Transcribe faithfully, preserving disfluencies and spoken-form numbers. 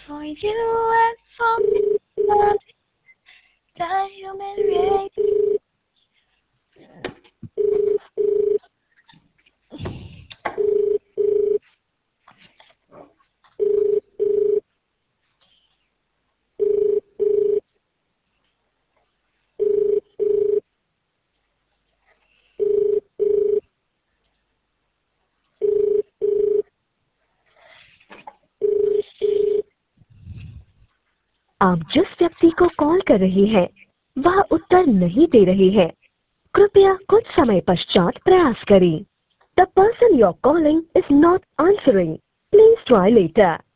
for you and for me, the human race. आप जिस व्यक्ति को कॉल कर रही हैं वह उत्तर नहीं दे रही है। कृपया कुछ समय पश्चात प्रयास करें। The person you are calling is not answering. Please try letter.